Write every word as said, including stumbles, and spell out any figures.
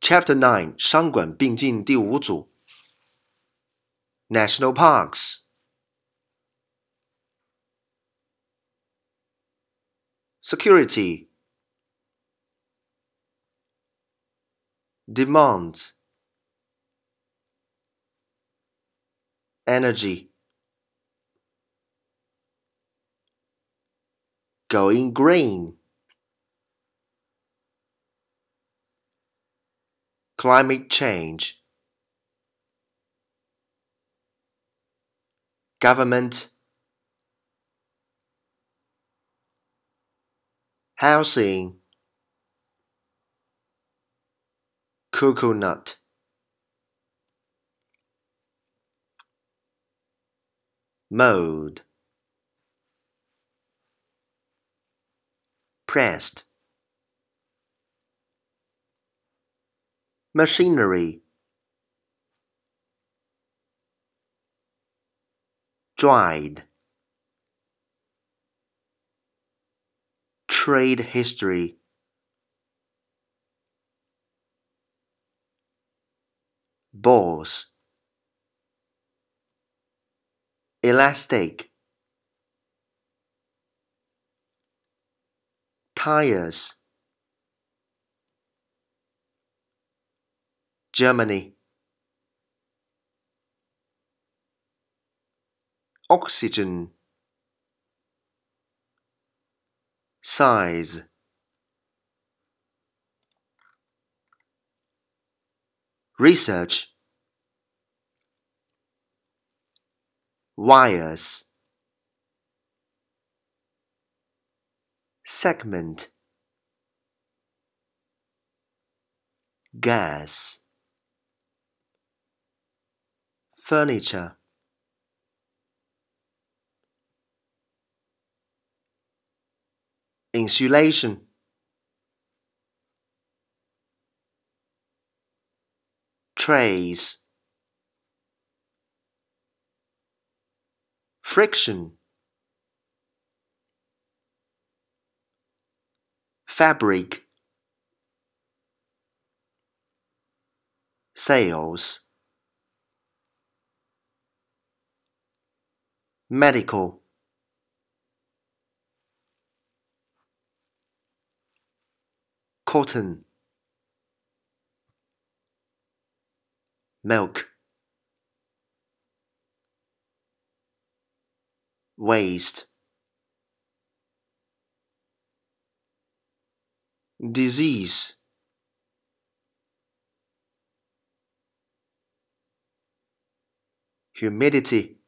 Chapter nine 商管并进第五组 National Parks Security Demands Energy Going green Climate change Government Housing Coconut Mode Pressed Machinery Dried Trade history Balls Elastic Tires Germany Oxygen Size Research Wires Segment Gas Furniture Insulation Trays Friction Fabric Sales Medical Cotton Milk Waste Disease Humidity